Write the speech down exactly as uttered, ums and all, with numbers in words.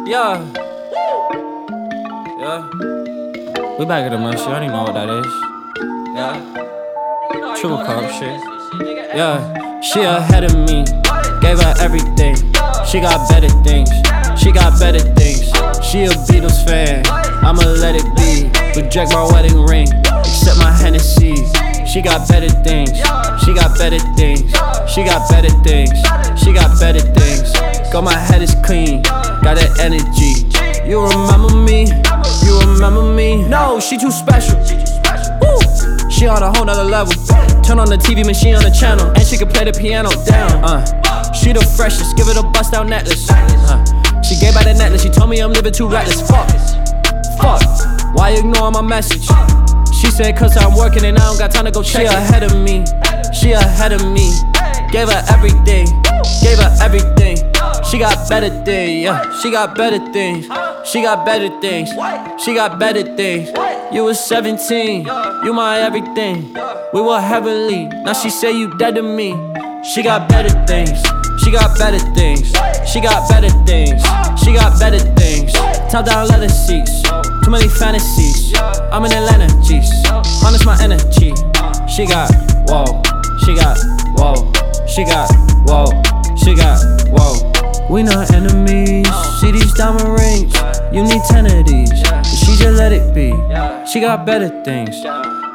Yeah. Yeah. We back at the money shit. I don't even know what that is. Yeah. Triple cup shit. Yeah. She ahead of me. Gave her everything. She got better things. She got better things. She a Beatles fan. I'ma let it be. Reject my wedding ring. Accept my Hennessy. She got better things. She got better things. She got better things. She got better things. Got my head is clean. Got that energy. You remember me? You remember me? No, she too special. Woo. She on a whole nother level. Turn on the T V machine on the channel, and she can play the piano down. Uh, she the freshest. Give it a bust down necklace. Uh, she gave out the necklace. She told me I'm living too reckless. Fuck. Fuck. Why you ignore my message? She said cause I'm working and I don't got time to go check. She ahead of me. She ahead of me. Gave her everything. Gave her everything. She got better things, yeah. She got better things. She got better things. She got better things. You was seventeen, you my everything. We were heavenly, now she say you dead to me. She got better things. She got better things. She got better things. She got better things. Top down leather seats. Too many fantasies. I'm in Atlanta, jeez. Harness my energy. She got, whoa. She got, whoa. She got, whoa. She got, whoa. We not enemies. See these diamond rings. You need ten of these. She just let it be. She got better things.